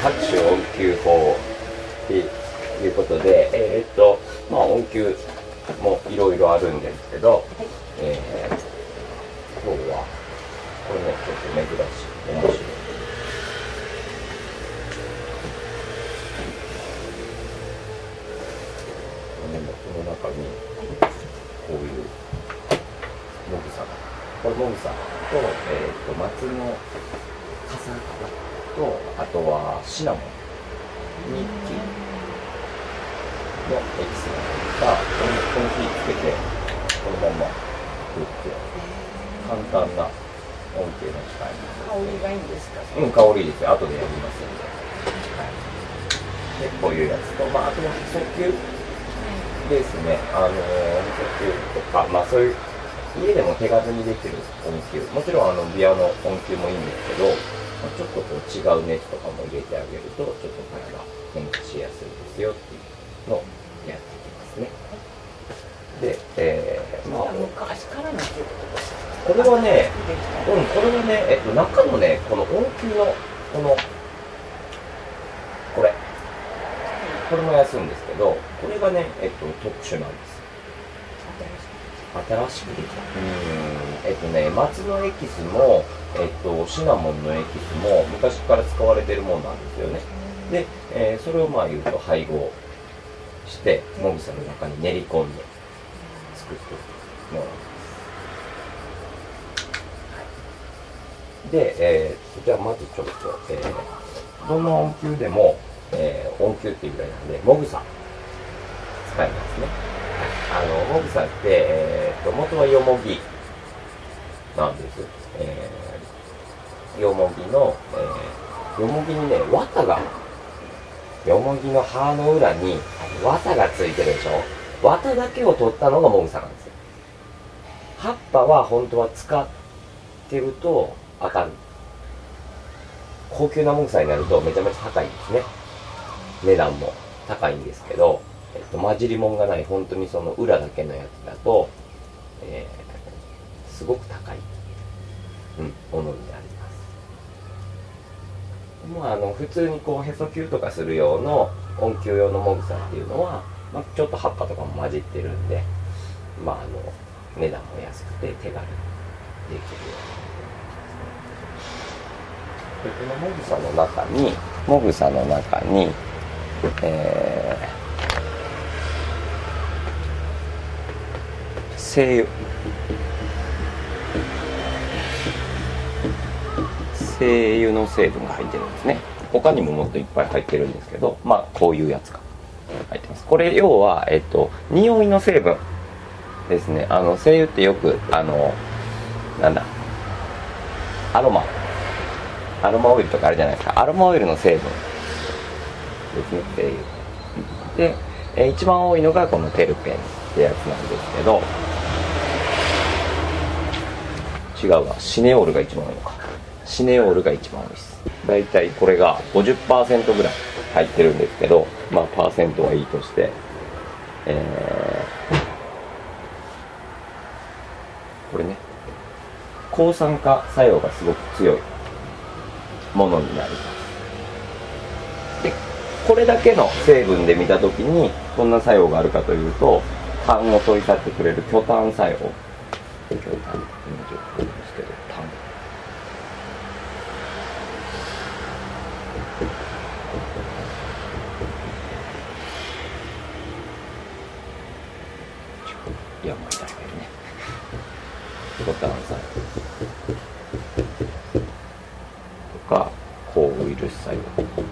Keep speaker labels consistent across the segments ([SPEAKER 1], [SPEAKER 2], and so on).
[SPEAKER 1] 各種音球法っていうことで、まあ音球もいろいろあるんですけど、今日はこれねちょっと珍しい面白い。この中にこういうもぐさが、これもぐさと、松の傘と、あとはシナモン、ニッキのエキスが入ったこの火つけてこのまま振って簡単な音程の機械に。
[SPEAKER 2] 香りがいいんですか？
[SPEAKER 1] うん、香りいいですよ。後でやりますんで。で、こういうやつと、まあ、あとは速球ですね。速球とか、まあそういう家でも手軽にできる音球。もちろんビアの音球もいいんですけど、まあ、ちょっとこう違う熱とかも入れてあげると、ちょっとこれが変化しやすいですよっていうのをやっていきますね。で、まあ
[SPEAKER 2] 昔からのっていうことですか？
[SPEAKER 1] これはね、これはね、中のね、この音球のこれも安いんですけど、これがね、特殊なんです。新しくできた。松のエキスも、シナモンのエキスも昔から使われているものなんですよね。で、それをまあ言うと配合して、もぐさの中に練り込んで作っていくものです。で、じゃあまずちょっと、どんな音球でも、音球っていうぐらいなんで、もぐさ使いますね。もぐさって、元はよもぎなんです。よもぎにね、綿が、よもぎの葉の裏に綿がついてるでしょ。綿だけを取ったのがもぐさなんですよ。葉っぱは本当は使ってると当たる。高級なもぐさになるとめちゃめちゃ高いんですね。値段も高いんですけど、混じりもんがない本当にその裏だけのやつだと、すごく高い、ものになります。まあ普通にこうへそ球とかする用の音球用のもぐさっていうのは、まあ、ちょっと葉っぱとかも混じってるんで、まあ値段も安くて手軽にできるように。このもぐさの中に精油の成分が入ってるんですね。他にももっといっぱい入ってるんですけど、まあこういうやつが入ってます。これ要は匂いの成分ですね。精油ってよくなんだアロマオイルとかあるじゃないですか。アロマオイルの成分ですね、精油で、一番多いのがこのテルペンってやつなんですけど、違うわ、シネオールが一番多いのか。シネオールが一番多いです。だいたいこれが 50% ぐらい入ってるんですけど、まあパーセントはいいとして、これね、抗酸化作用がすごく強いものになります。で、これだけの成分で見たときにどんな作用があるかというと、痰を取り去ってくれる去痰作用。今ちょっとですけど、痰。いや、もういただけるね。去痰作用とか、抗ウイルス作用。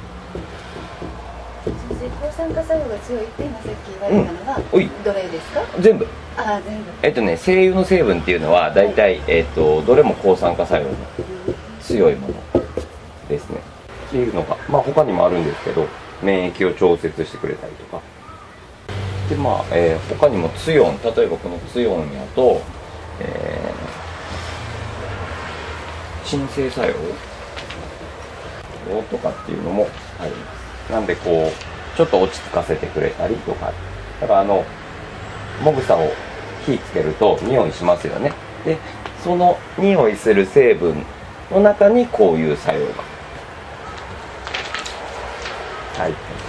[SPEAKER 2] 先生、抗酸化作用が強いって今さっき言われたのは、どれですか？
[SPEAKER 1] 全部。
[SPEAKER 2] 全部。
[SPEAKER 1] 精油の成分っていうのは大体、どれも抗酸化作用の強いものですね。っていうのが、まあ他にもあるんですけど、免疫を調節してくれたりとか。で、まあ、他にもツヨン、例えばこのツヨンやと、鎮静作用とかっていうのもあります。なんでこう、ちょっと落ち着かせてくれたりとか。だからもぐさを火つけると匂いしますよね。で、その匂いする成分の中にこういう作用が入ってます。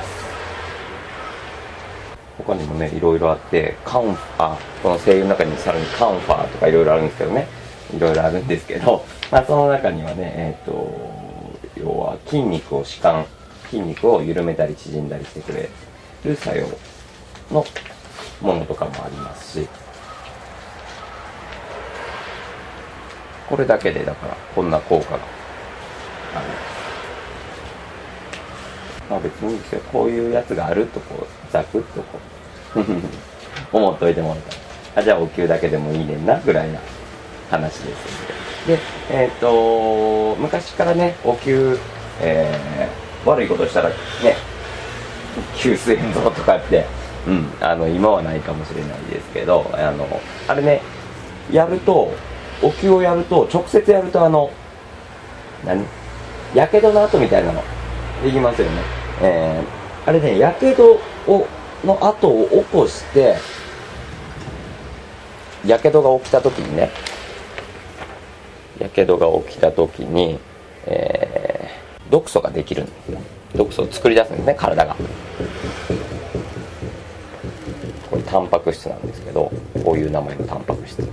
[SPEAKER 1] 他にもねいろいろあって、この精油の中にさらにカンファーとかいろいろあるんですけどね、いろいろあるんですけど、その中にはね要は筋肉を緩めたり縮んだりしてくれる作用のものとかもありますし、これだけでだからこんな効果があります。別にいいですよ、こういうやつがあるとこうザクッとこう思っといてもらったら、じゃあお灸だけでもいいねんなぐらいな話ですので。で昔からねお灸、悪いことしたらね急須炎症とかって今はないかもしれないですけど、あれねやると、お灸をやると直接やるとやけどの跡みたいなのできますよね。あれねやけどの跡を起こして、やけどが起きた時に毒素ができるんですよ。毒素を作り出すんですね、体が。これタンパク質なんですけど、こういう名前のタンパク質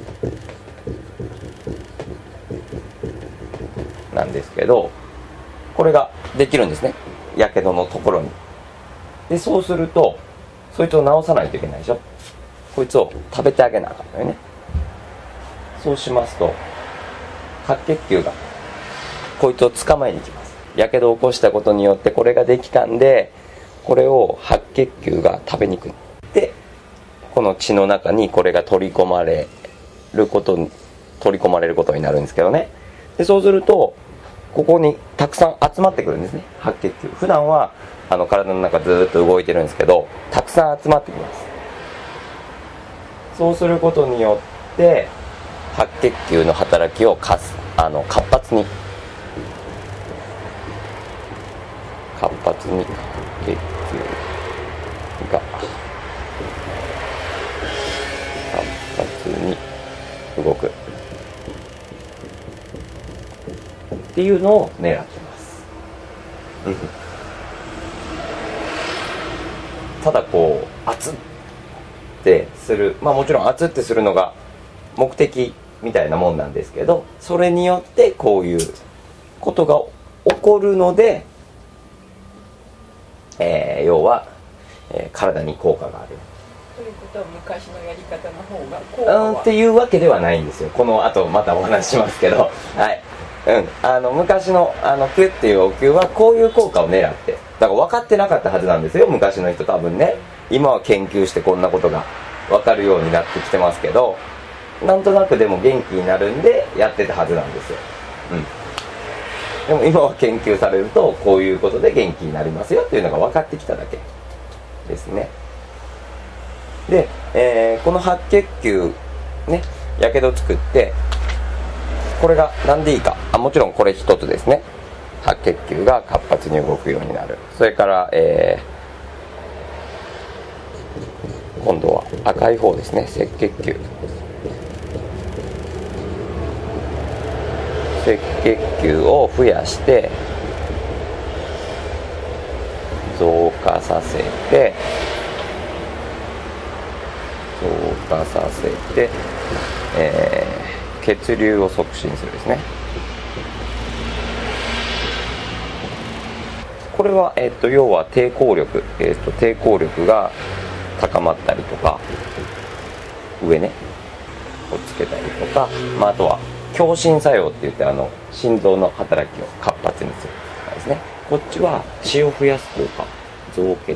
[SPEAKER 1] なんですけど、これができるんですね、やけどのところに。でそうするとそいつを治さないといけないでしょ。こいつを食べてあげなあかんのよね。そうしますと白血球がこいつを捕まえに行きます。やけどを起こしたことによってこれができたんで、これを白血球が食べに行く。でこの血の中にこれが取り込まれることになるんですけどね。でそうするとここにたくさん集まってくるんですね、白血球。普段は体の中ずっと動いてるんですけど、たくさん集まってきます。そうすることによって白血球の働きを活発に白血球が活発に動くっていうのを狙ってます。ただこう熱ってする、もちろん熱ってするのが目的みたいなもんなんですけど、それによってこういうことが起こるので、要は、体に効果がある。
[SPEAKER 3] ということは昔のやり方の方が効果は
[SPEAKER 1] っていうわけではないんですよ。この後またお話ししますけど、はい。昔のピュっていうお灸はこういう効果を狙って、だから分かってなかったはずなんですよ、昔の人多分ね。今は研究してこんなことが分かるようになってきてますけど、なんとなくでも元気になるんでやってたはずなんですよ。でも今は研究されるとこういうことで元気になりますよっていうのが分かってきただけですね。で、この白血球ね、やけど作って、これが何でいいか、もちろんこれ一つですね。白血球が活発に動くようになる。それから、今度は赤い方ですね、赤血球。赤血球を増やして増加させて血流を促進するですね。これは、要は抵抗力が高まったりとか、上ねをつけたりとか、あとは強心作用って言って心臓の働きを活発にするとかですね。こっちは血を増やす効果、増血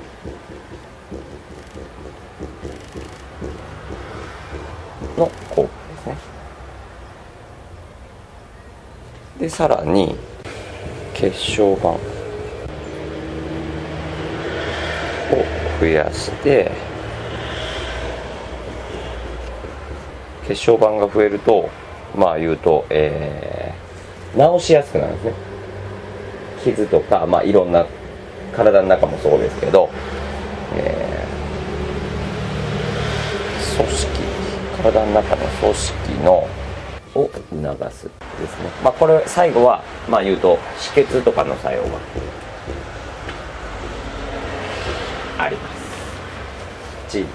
[SPEAKER 1] の効果ですね。でさらに血小板を増やして、血小板が増えると言うと、治しやすくなるんですね。傷とか、いろんな体の中もそうですけど、体の中の組織を促すですね。これ最後は言うと止血とかの作用が血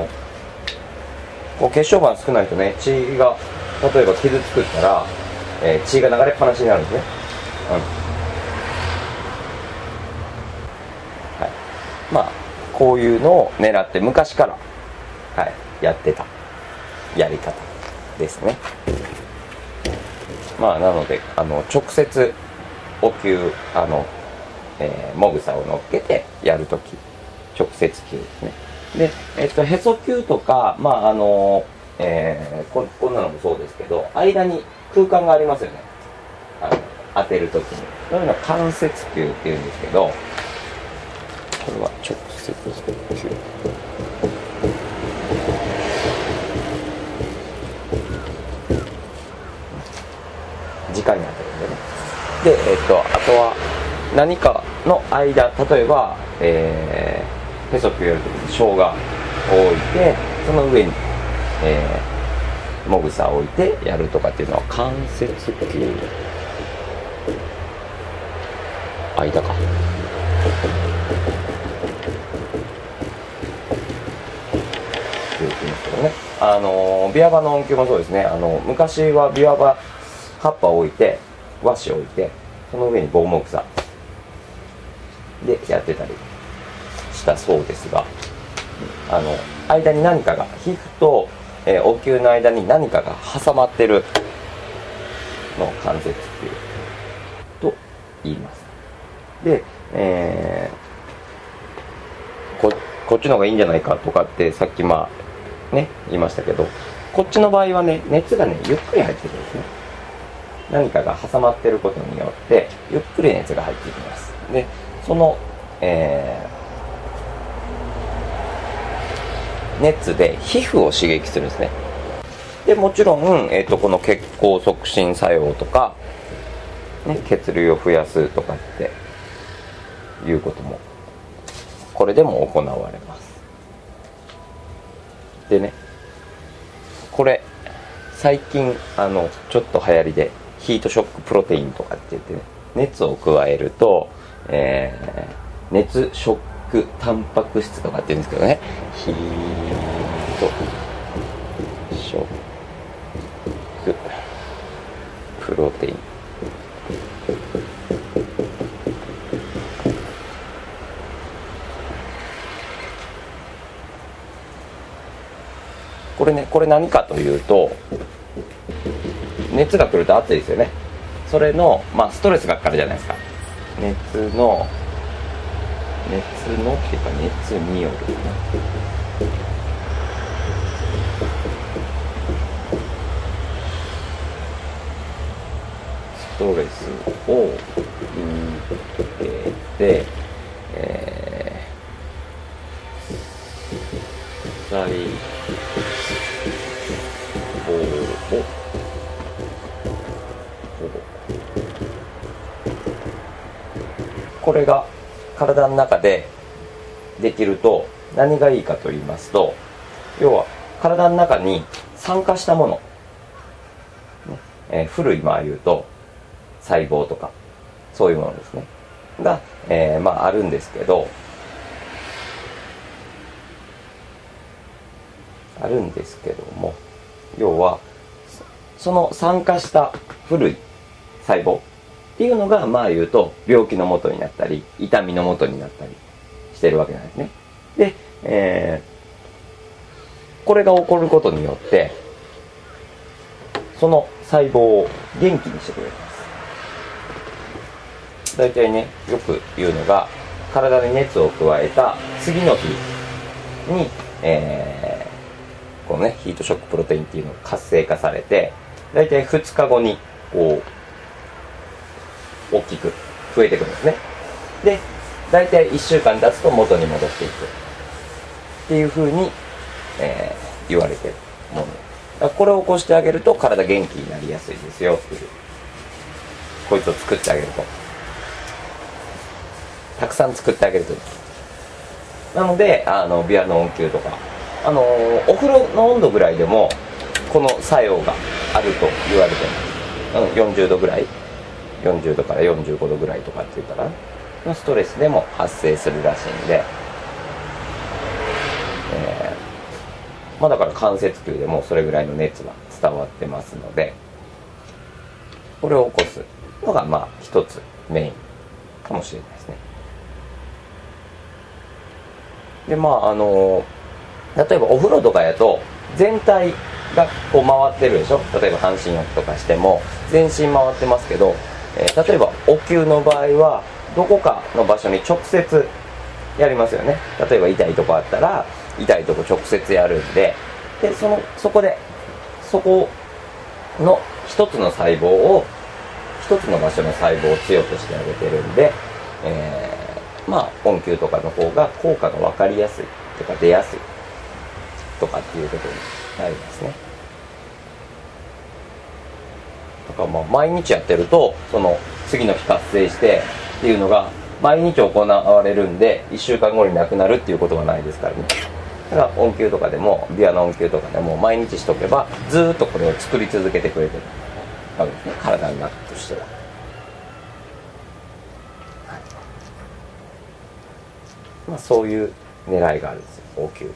[SPEAKER 1] こう血小板少ないとね、血が例えば傷つくったら、血が流れっぱなしになるんですね。はい、まあこういうのを狙って昔から、はい、やってたやり方ですね。まあなので直接お灸もぐさを乗っけてやるとき直接灸ですね。でへそ灸とかこんなのもそうですけど、間に空間がありますよね、当てるときに。そういうのは間接灸っていうんですけど、これは直接灸、直に当てるんでね。であとは何かの間、例えばへそ灸やるときに生姜を置いて、その上にもぐさを置いてやるとかっていうのは間接灸、間か。ビワバの音灸もそうですね。昔はビワバ葉っぱを置いて、和紙を置いて、その上に棒もぐさでやってたりしたそうですが、間に何かが、皮膚と、お灸の間に何かが挟まってるのを間接灸と言います。で、こっちの方がいいんじゃないかとかってさっき言いましたけど、こっちの場合はね、熱がねゆっくり入ってくるんですね。何かが挟まってることによってゆっくり熱が入っていきます。でその、熱で皮膚を刺激するんですね。でもちろん、この血行促進作用とか、ね、血流を増やすとかっていうこともこれでも行われます。でね、これ最近ちょっと流行りでヒートショックプロテインとかって言ってね、熱を加えると、熱ショックタンパク質とかって言うんですけどね、ヒートショックプロテイン、これ何かというと、熱が来ると暑いですよね。それの、ストレスがかかるじゃないですか。熱のっていうか熱によるストレスを受けて、細胞をこれが体の中でできると何がいいかと言いますと、要は体の中に酸化したもの、古い言うと細胞とかそういうものですねが、あるんですけど、も要はその酸化した古い細胞っていうのが言うと病気の元になったり痛みの元になったりしてるわけなんですね。で、これが起こることによってその細胞を元気にしてくれます。大体ね、よく言うのが、体に熱を加えた次の日に、このねヒートショックプロテインっていうのが活性化されて、大体2日後にこう大きく増えてくるんですね。で大体1週間経つと元に戻っていくっていうふうに、言われてるもの。だからこれを起こしてあげると体元気になりやすいですよっていう、こいつを作ってあげると、たくさん作ってあげるといい。なのでビアの温灸とかお風呂の温度ぐらいでもこの作用があると言われてます。40度ぐらい、40度から45度ぐらいとかって言ったらのストレスでも発生するらしいんで、 まあ、だから間接球でもそれぐらいの熱が伝わってますので、これを起こすのがまあ一つメインかもしれないですね。でまあ例えばお風呂とかやと全体がこう回ってるでしょ。例えば半身浴とかしても全身回ってますけど、例えばお灸の場合はどこかの場所に直接やりますよね。例えば痛いとこあったら痛いとこ直接やるんで、そこでそこの一つの細胞を一つの場所の細胞を強くしてあげてるんで、まあ温灸とかの方が効果が分かりやすいとか出やすいとかっていうことになりますね。だからまあ毎日やってるとその次の日活性してっていうのが毎日行われるんで、1週間後になくなるっていうことはないですからね。だから温灸とかでもビワの温灸とかでも毎日しとけばずーっとこれを作り続けてくれてるわけですね、体の中としては。まあ、そういう狙いがあるんですよ、応急って。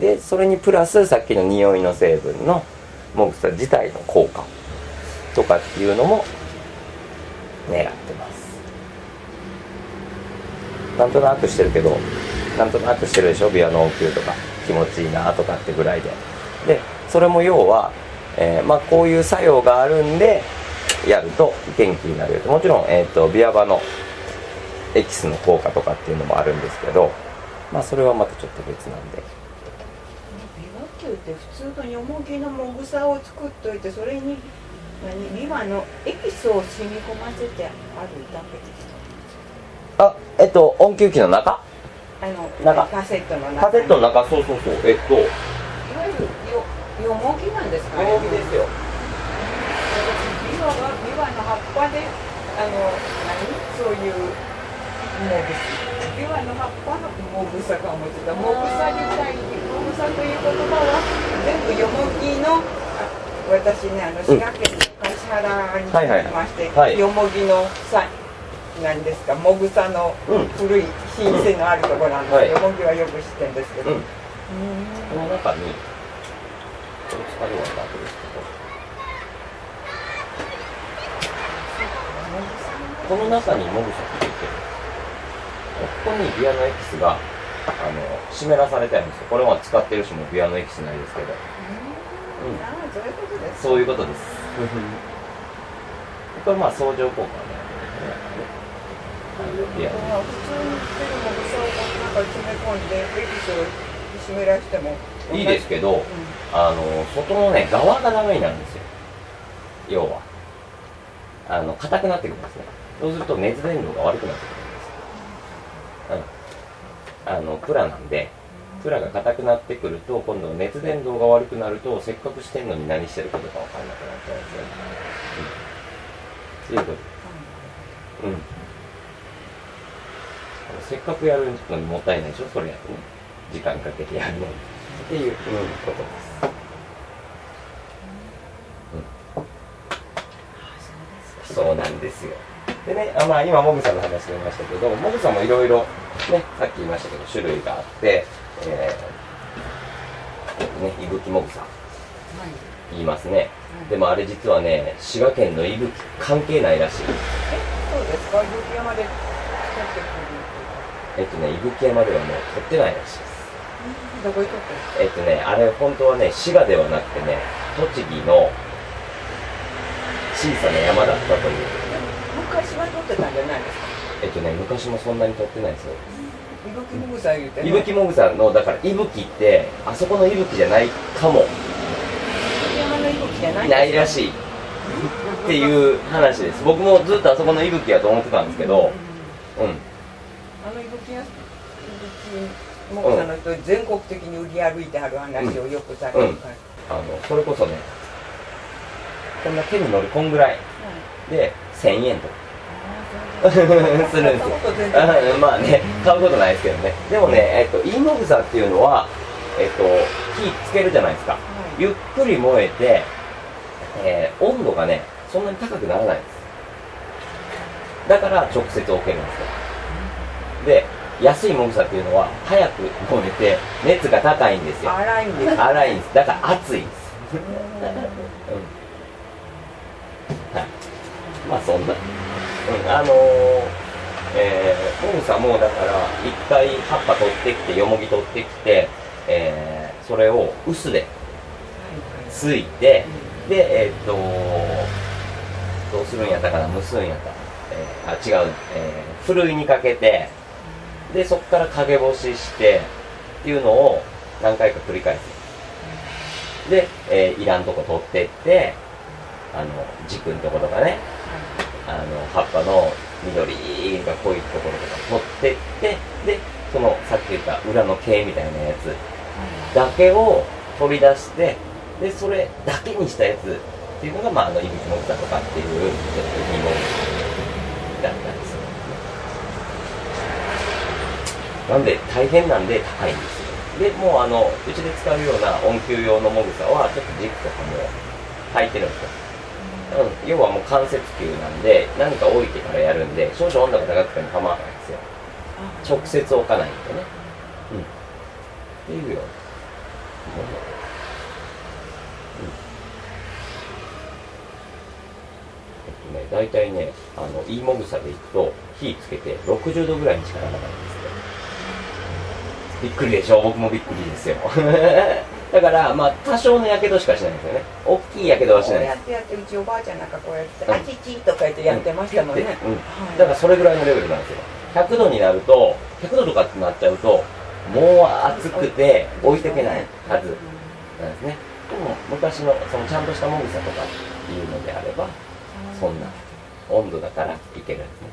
[SPEAKER 1] でそれにプラスさっきの匂いの成分のもぐさ自体の効果とかっていうのも狙ってます。なんとなくしてるけど、なんとなくしてるでしょ、ビワの応急とか気持ちいいなとかってぐらいで。でそれも要は、まあ、こういう作用があるんでやると元気になるよと。もちろん、ビワバのエキスの効果とかっていうのもあるんですけど、まあそれはまたちょっと別なんで。
[SPEAKER 3] ビワ球って普通のよもぎのもぐさを作っといて、それにビワのエキスを染み込ませてあるだけですか？
[SPEAKER 1] あ、温灸器の中？
[SPEAKER 3] カセットの中。
[SPEAKER 1] カセットの中、そうそうそう。いわ
[SPEAKER 3] ゆるよもぎなんですかね。
[SPEAKER 1] よもぎですよ。
[SPEAKER 3] ビワの葉っぱでそういうもぐビワの葉っぱのもぐさか思ってた。もぐさ自体にもぐさという言葉は全部よもぎの、私ね滋賀県の橿原に行きまして、よもぎのなんですか、もぐさの古い品種のあるところなんですけど、よもぎはよく知ってるんですけど、こ
[SPEAKER 1] の中にこれ使うようなわけですけど、この中にもぐさって入ってる。ここにビワのエキスが湿らされてあるんですよ。これは使ってるしもビワのエキスないですけど、そういうことです。これまあ相乗効果ね。
[SPEAKER 3] 普通に売ってるもぐさをなんか詰め込んでエキスを湿らしても
[SPEAKER 1] いいですけど、外のね側がダメになるんですよ。要は硬くなってくるんですね。そうすると熱伝導が悪くなってくるんです。プラなんで、プラが硬くなってくると今度熱伝導が悪くなると、せっかくしてんのに何してることか分からなくなっちゃうんですよ。っていうこと。せっかくやるのにもったいないでしょ、それやってね。時間かけてやるのにっていう、ことです。そうなんですよ。でね、まあ今もぐさの話出ましたけど、もぐさもいろいろね、さっき言いましたけど種類があって、いぶきもぐさ言いますね。でもあれ実はね、滋賀県のいぶき関係ないらしい。
[SPEAKER 3] そうですか？いぶき山で取ってくる？
[SPEAKER 1] いぶき山ではね、取ってないらしいです。
[SPEAKER 3] どこに取ってる？
[SPEAKER 1] あれ本当はね、滋賀ではなくてね、栃木の小さな山だったという。
[SPEAKER 3] 昔は取ってたんじゃないですか？
[SPEAKER 1] 昔もそんなに取ってないですよ。
[SPEAKER 3] いぶきもぐさ言うてね。
[SPEAKER 1] いぶきもぐさの、だからいぶきってあそこのいぶきじゃないかも。
[SPEAKER 3] 山のいぶきじゃない
[SPEAKER 1] ないらしいっていう話です。僕もずっとあそこのいぶきやと思ってたんですけど、
[SPEAKER 3] いぶきもぐさの人、全国的に売り歩いてはる話をよくされるから。
[SPEAKER 1] それこそね、こんな手に乗るこんぐらいで1000円とかするんですよ。まあね、買うことないですけどね。でもね、いいもぐさっていうのは、火つけるじゃないですか。ゆっくり燃えて、温度がね、そんなに高くならないんです。だから直接置けるんですよ。で、 安いもぐさっていうのは早く燃えて熱が高いんですよ。
[SPEAKER 3] 粗いんです。
[SPEAKER 1] 粗いんです。だから熱いんです。はい、まあそんな、もぐさもだから一回葉っぱ取ってきて、よもぎ取ってきて、それを臼でついて、でどうするんやったかな、蒸すんやった、違う、ふるいにかけて、でそこから陰干ししてっていうのを何回か繰り返す。で、いらんとこ取ってって、軸のとことかね、葉っぱの緑が濃いところとか取ってって、でそのさっき言った裏の毛みたいなやつだけを取り出して、でそれだけにしたやつっていうのが、いびきもぐさとかっていうちょっといいものだったりするんですね。なんで大変なんで高いんですよ。でもううちで使うような温灸用のもぐさはちょっと軸とかも入ってるんですよ。要はもう間接球なんで、何か置いてからやるんで、少々温度が高くても構わないんですよ。直接置かないんでね。っていうようなもの。大体ね、いいもぐさでいくと、火つけて60度ぐらいにしかならないんですよ。びっくりでしょ？僕もびっくりですよ。だから、多少のやけどしかしないんですよね。大きいやけどはしないです。
[SPEAKER 3] こうやってうちおばあちゃんなんかこうやって、あちちとか言ってやってましたもんね。
[SPEAKER 1] だからそれぐらいのレベルなんですよ。100度になると、100度とかってなっちゃうと、もう熱くて置いていけないはずなんですね。でも昔のそのちゃんとしたもぐさとかっていうのであれば、そんな温度だからいけるんですね。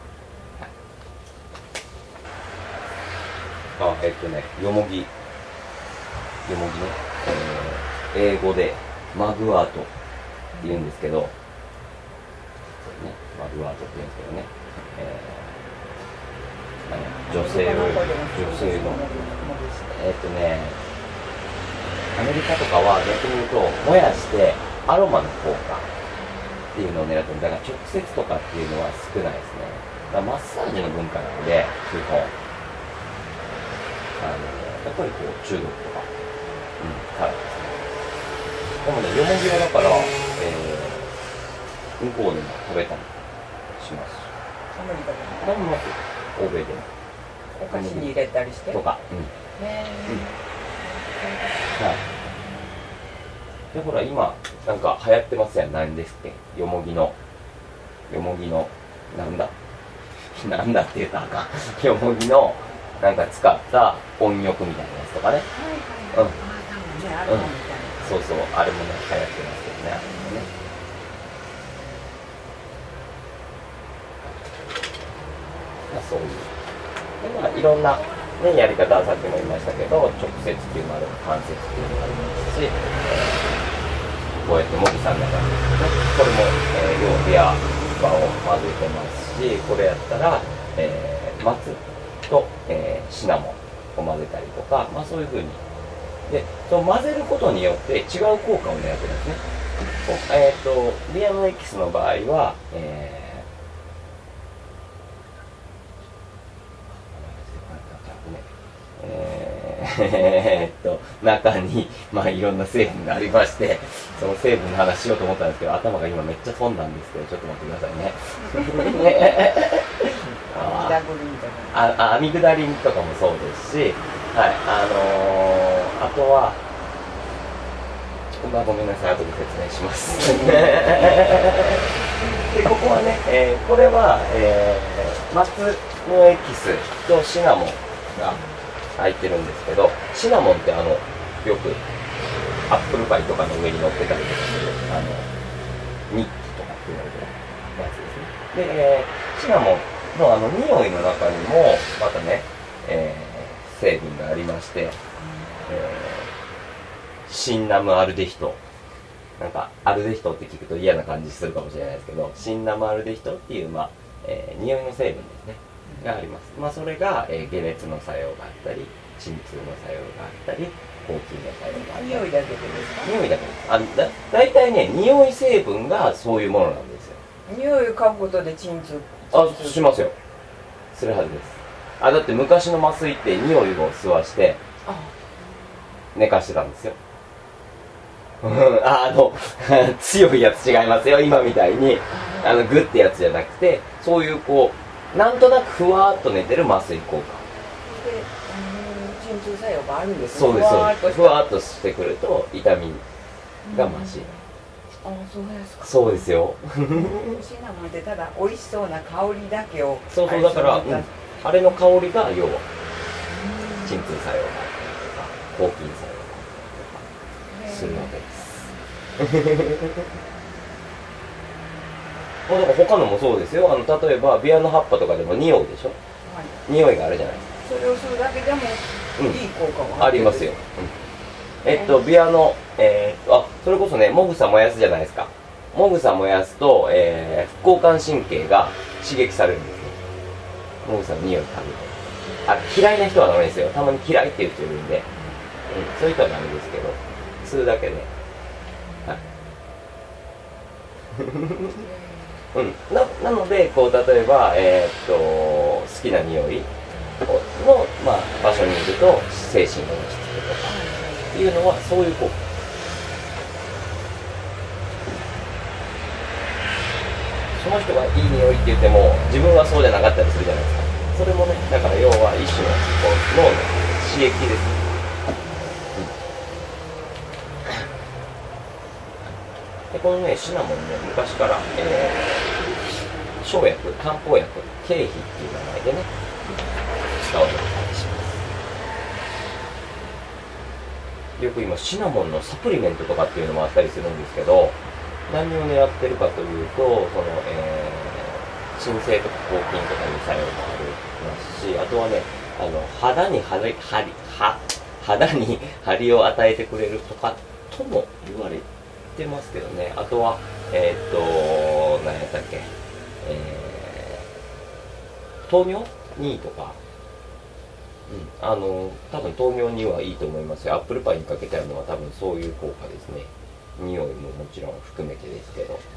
[SPEAKER 1] よもぎね、英語でマグアートって言うんですけど、マグアートって言うんですけどね、女性のアメリカとかは逆に言うと燃やしてアロマの効果っていうのを狙ってる。だから直接とかっていうのは少ないですね。だからマッサージの文化なので、基本やっぱりこう中毒とか、からですね。でもね、よもぎはだから、向こうでも食べたりします。
[SPEAKER 3] アメリカでも
[SPEAKER 1] 食べますよ、欧米でも。
[SPEAKER 3] お菓子に入れたりして
[SPEAKER 1] とか。で、ほら今なんか流行ってますやん。何ですっけ、よもぎのなんだって言ったらあかん。よもぎのなんか使った温浴みたいなやつとかね。そうそう、あれもね流行ってますけどね。そういうで、いろんな、やり方はさっきも言いましたけど、直接っていうのもある、間接っていうのもありますし、こうやってもぐさの中に、これも、要ビアバを混ぜてますし、これやったら、松と、シナモンを混ぜたりとか、そういう風に。で、その混ぜることによって違う効果を狙ってるんですね。ビアのエキスの場合は、中に、いろんな成分がありまして、その成分の話しようと思ったんですけど、頭が今めっちゃ飛んだんですけど、ちょっと待ってくださいね。アミグダリンとかもそうですし、あとは、ごめんなさい、後で説明します。で、ここはね、これは、松のエキスとシナモンが入ってるんですけど、シナモンってよくアップルパイとかの上に乗ってたりとかするニッキとかって言われてるやつですね。で、シナモンの匂いの中にもまたね、成分がありまして、シンナムアルデヒド、なんかアルデヒドって聞くと嫌な感じするかもしれないですけど、シンナムアルデヒドっていう匂いの成分ですねがあります。それが、解熱の作用があったり、鎮痛の作用があったり、抗菌の作用があったり。
[SPEAKER 3] 匂いだけでですか？
[SPEAKER 1] 匂いだけです。大体ね、匂い成分がそういうものなんですよ。
[SPEAKER 3] 匂いを嗅ぐことで鎮痛
[SPEAKER 1] しますよ。するはずです。 あ、だって昔の麻酔って匂いを吸わして寝かしてたんですよ。強いやつ違いますよ、今みたいにグッてやつじゃなくて、そういうこうなんとなくふわーっと寝てる麻酔効果
[SPEAKER 3] で、鎮痛作用があるんですね。
[SPEAKER 1] そうですそうです。ふわーっとしてくると痛みが増し、
[SPEAKER 3] あ、そうですか。
[SPEAKER 1] そうですよ。
[SPEAKER 3] シナモンってただ美味しそうな香りだけを、
[SPEAKER 1] そうそう、だから、あれの香りが要は鎮痛作用があったりとか抗菌作用があったりとかするわけです。だから他のもそうですよ。例えばビワの葉っぱとかでも匂うでしょ、はい、匂いがあるじゃないですか。
[SPEAKER 3] それをするだけでもいい効果が
[SPEAKER 1] ありますよ。ビワの、それこそね、もぐさ燃やすじゃないですか。もぐさ燃やすと、副交感神経が刺激されるんですね。もぐさの匂い嗅ぐと。嫌いな人はダメですよ。たまに嫌いっていう人いるんで、そういう人はダメですけど、吸うだけで、なのでこう例えば、好きな匂いの、場所にいると精神が落ち着くとかっていうのはそういう効果。その人がいい匂いって言っても自分はそうじゃなかったりするじゃないですか。それもね、だから要は一種の脳の刺激ですね。でこのね、シナモンね、昔から、生薬、漢方薬、経費っていう名前でね、使われてたりします。よく今、シナモンのサプリメントとかっていうのもあったりするんですけど、何を狙ってるかというと、鎮静とか抗菌とかいう作用もありますし、あとはね、肌に張りを与えてくれるとかとも言われてますけどね。あとは何やったっけ、糖尿にいいとか、多分糖尿にはいいと思いますよ。アップルパイにかけてあるのは多分そういう効果ですね。匂いももちろん含めてですけど、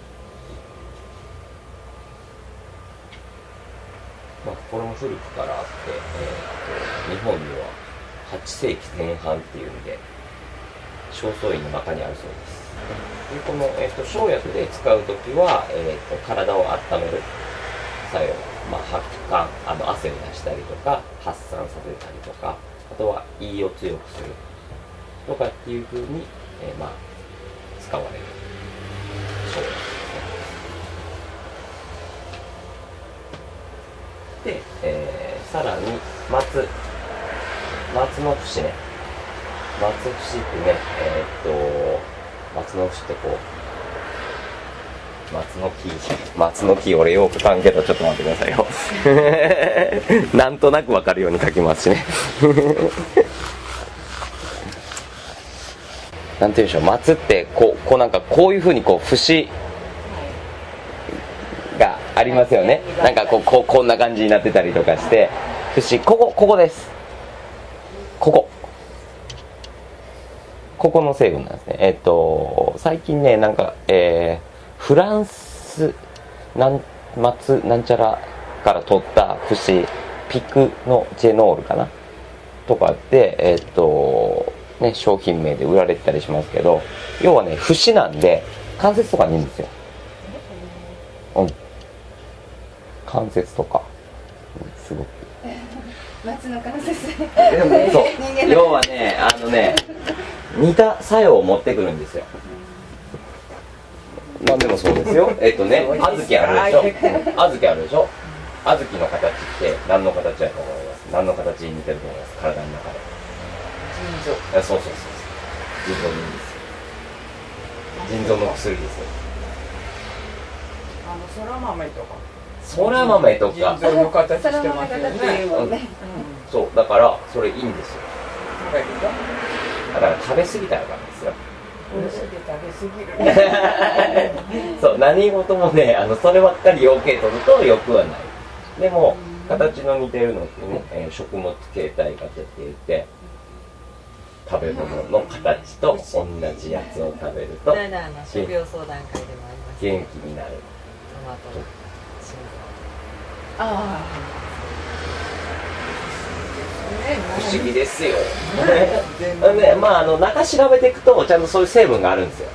[SPEAKER 1] これも古くからあって、日本には8世紀前半っていうんで正倉院の中にあるそうです。でこの、生薬で使うときは、体を温める作用、発汗、汗を出したりとか発散させたりとか、あとは胃を強くするとかっていうふうに、使われる生薬ですね。で、さらに松の節ね。松節ってね、松の節ってこう、松の木俺よく書んけど、ちょっと待ってくださいよ。なんとなくわかるように書きますしね。なんていうんでしょう、松ってこうなんかこういうふうにこう節がありますよね。なんかこんな感じになってたりとかして、節ここです。ここの成分なんですね。最近ね、なんか、フランスなんちゃらから取った節、ピクノジェノールかなとかで、商品名で売られてたりしますけど、要はね、節なんで関節とかにいいんですよ。関節とか、すごく。
[SPEAKER 2] 松の関節。
[SPEAKER 1] そう。要はね、似た作用を持ってくるんですよ。何でもそうですよ。小豆あるでしょ。小豆あるでしょ。小豆の形って何の形だと思います？何の形に似てると思います？体の中で。腎臓。そう。腎臓にいいんですよ。腎臓の薬ですよ。
[SPEAKER 3] そら豆とか。
[SPEAKER 1] そら豆とか。
[SPEAKER 3] 腎臓の形してますよね。
[SPEAKER 1] そう、だからそれいいんですよ。だから食べ過ぎたらダメですよ。
[SPEAKER 3] 食べ過ぎる。
[SPEAKER 1] そう、何事もね、そればっかり養鶏取ると良くはない。でも形の似てるのってね、食物形態型って言って、食べ物の形と同じやつを食べると
[SPEAKER 4] 食病相談会でもあります、
[SPEAKER 1] 元気になる。
[SPEAKER 4] トマトの心臓。
[SPEAKER 1] 不思議ですよ。で、まあ中調べていくとちゃんとそういう成分があるんですよ。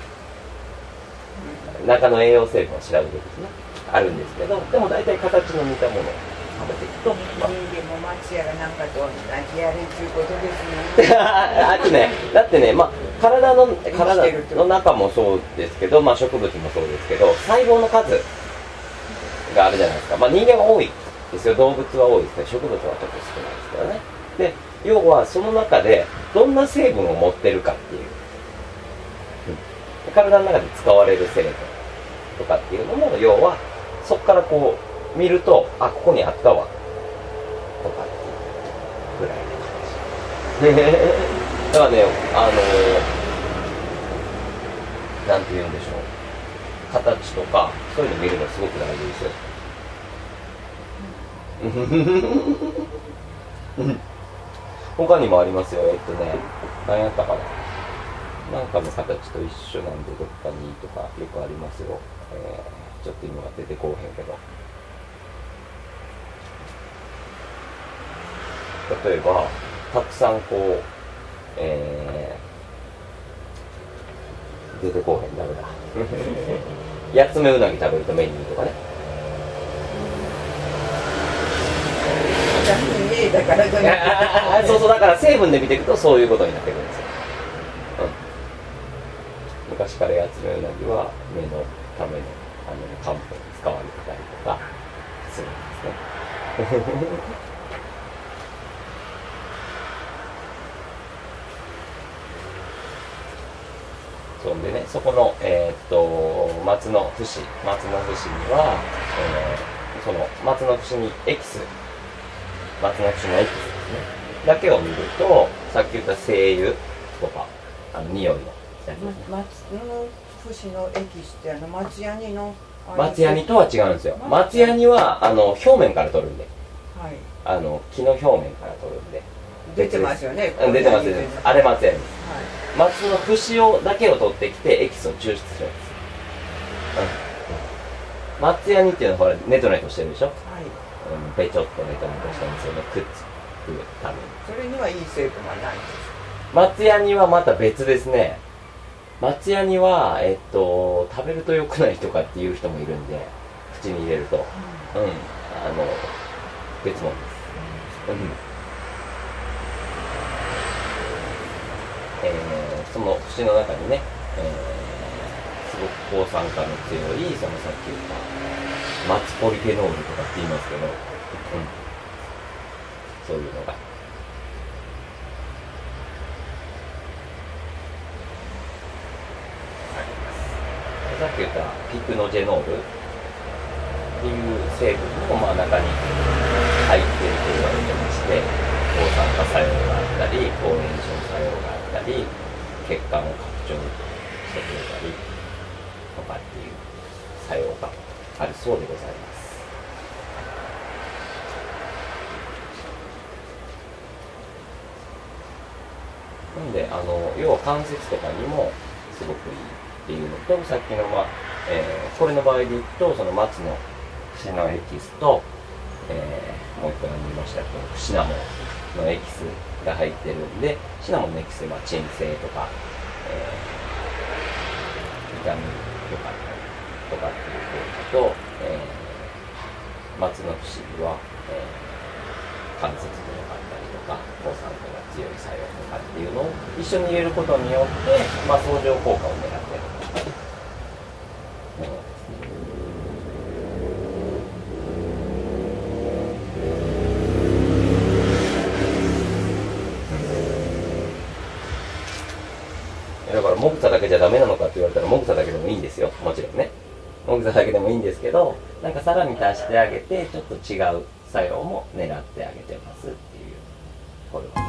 [SPEAKER 1] 中の栄養成分を調べていくとねあるんですけど、でも大体形の似たものを食べていくと、
[SPEAKER 3] 人間も松屋がなんかと同じやれっていうことですね。
[SPEAKER 1] あとね、だってね、まあ体の中もそうですけど、まあ植物もそうですけど、細胞の数があるじゃないですか。まあ人間は多いですよ、動物は多いですね、植物はちょっと少ないですからね。で、要はその中でどんな成分を持ってるかっていう、体の中で使われる成分とかっていうのも、要はそこからこう見ると、あ、ここにあったわとかっていうぐらいの感じ。だからね、なんて言うんでしょう、形とかそういうの見るのすごく大事ですよ。他にもありますよ。何やったかな、なんかの形と一緒なんでどっかにとかよくありますよ。ちょっと今は出てこうへんけど、例えばたくさんこう、出てこうへん、ダメだ。八つ目うなぎ食べると目にいいとかね。
[SPEAKER 3] だから
[SPEAKER 1] そうそう、だから成分で見ていくとそういうことになってくるんですよ。昔から八つ目うなぎは目のための漢方に使われてたりとかするんですね。そんでね、そこの、松の節には、その松の節に松の節のエキスですねだけを見ると、さっき言った精油とか匂いの
[SPEAKER 3] 松の節のエキスって松ヤニの
[SPEAKER 1] 松ヤニとは違うんですよ。松ヤニは表面から取るんで、
[SPEAKER 3] はい、
[SPEAKER 1] 木の表面から取るんで
[SPEAKER 3] 出てますよね。
[SPEAKER 1] 出てます。あれ松ヤニです。
[SPEAKER 3] はい、
[SPEAKER 1] 松の節だけを取ってきてエキスを抽出するんです。松ヤニっていうのはほらネトネトしてるでしょ。はい、べちょっとネトネトしたんですよね、くっつくために。
[SPEAKER 3] それにはいい成分はないんです。
[SPEAKER 1] 松ヤニはまた別ですね。松ヤニは食べると良くないとかっていう人もいるんで、口に入れると、別物です。その節の中にね、すごく抗酸化の強い、そのさっき言った松ポリフェノールとかって言いますけど、そういうのがあります。さっき言ったピクノジェノールっていう成分も中に入っていると言われてまして、抗酸化作用があったり、抗炎症作用があったり、血管を拡張してくれたりとかっていう作用があるそうでございます。なんで要は関節とかにもすごくいいっていうのと、さっきのこれの場合で言うと、その松の節のエキスと、もう一個言いましたけど、シナモンのエキスが入ってるんで、シナモンのエキスは鎮静とか、痛みとかっていう効果と、松の節は、関節に良かったりとか、抗酸化が強い作用とかっていうのを一緒に入れることによって、相乗効果を狙っているものですね。だからもぐさだけじゃダメなのかって言われたら、もぐさだけでもいいんですよ、もちろんね。もぐさだけでもいいんですけど、なんかさらに足してあげて、ちょっと違う作用も狙ってあげてますっていう、これは。